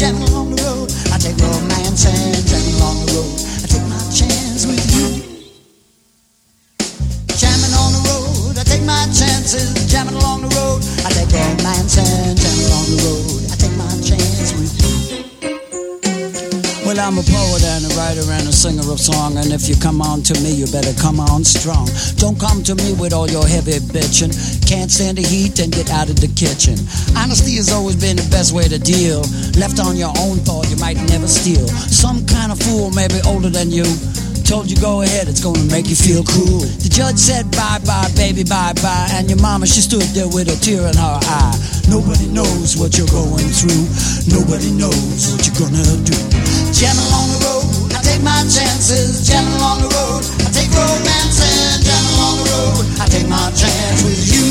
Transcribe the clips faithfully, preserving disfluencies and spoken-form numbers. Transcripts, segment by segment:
jamming along the road. I take romance and jamming along the road. I take my chance with you. Jamming on the road, I take my chances. Jamming along the road, I take romance and jamming along the road. I take my chance with you. Well, I'm a poet and a writer and a singer of song, and if you come on to me, you better come on strong. Don't come to me with all your heavy bitching. Can't stand the heat, then get out of the kitchen. Honesty has always been the best way to deal. Left on your own thought, you might never steal. Some kind of fool, maybe older than you, told you go ahead, it's gonna make you feel cool. The judge said bye bye baby bye bye, and your mama, she stood there with a tear in her eye. Nobody knows what you're going through. Nobody knows what you're gonna do. Jamming along the road, I take my chances. Jamming along the road, I take romance and jamming along the road, I take my chance with you.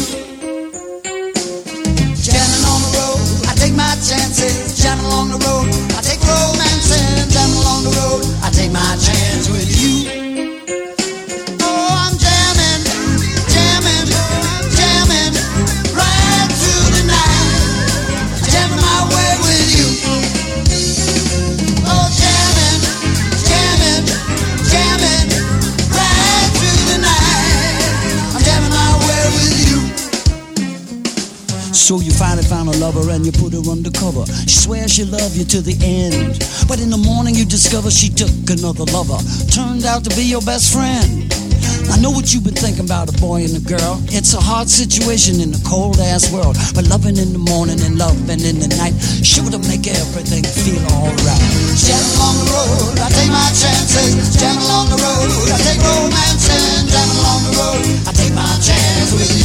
Jamming on the road, I take my chances. Jamming along the road, I take romance and jamming along the road, I take my chance with you. Oh, I'm jamming, jamming, jamming right through the night, jamming my way with you. Oh, jamming, jamming, jamming right through the night, I'm jamming my way with you. So you finally found a lover and you put her undercover. She swears she loved you to the end, but in the morning you discover she took another lover. Turned out to be your best friend. I know what you've been thinking about, a boy and a girl. It's a hard situation in a cold ass world, but loving in the morning and loving in the night sure to make everything feel alright. Jamming along the road, I take my chances. Jamming along the road, I take romance and jamming along the road, I take my chance with you.